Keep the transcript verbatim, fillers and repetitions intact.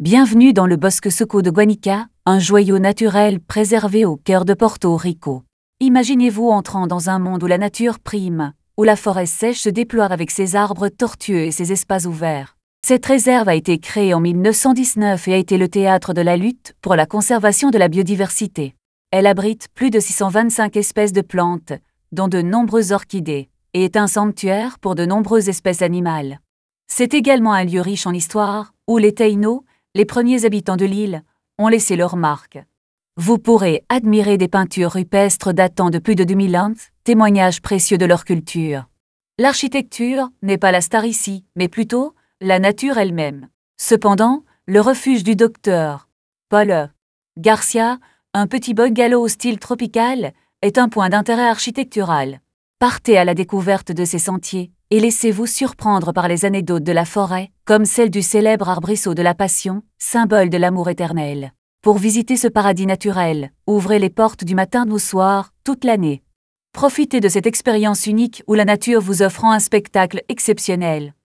Bienvenue dans le Bosque Seco de Guanica, un joyau naturel préservé au cœur de Porto Rico. Imaginez-vous entrant dans un monde où la nature prime, où la forêt sèche se déploie avec ses arbres tortueux et ses espaces ouverts. Cette réserve a été créée en mille neuf cent dix-neuf et a été le théâtre de la lutte pour la conservation de la biodiversité. Elle abrite plus de six cent vingt-cinq espèces de plantes, dont de nombreuses orchidées, et est un sanctuaire pour de nombreuses espèces animales. C'est également un lieu riche en histoire, où les Taïnos, les premiers habitants de l'île, ont laissé leur marque. Vous pourrez admirer des peintures rupestres datant de plus de deux mille ans, témoignages précieux de leur culture. L'architecture n'est pas la star ici, mais plutôt la nature elle-même. Cependant, le refuge du docteur Paul Garcia, un petit bungalow au style tropical, est un point d'intérêt architectural. Partez à la découverte de ces sentiers et laissez-vous surprendre par les anecdotes de la forêt, comme celle du célèbre arbrisseau de la Passion, symbole de l'amour éternel. Pour visiter ce paradis naturel, ouvrez les portes du matin au soir, toute l'année. Profitez de cette expérience unique où la nature vous offre un spectacle exceptionnel.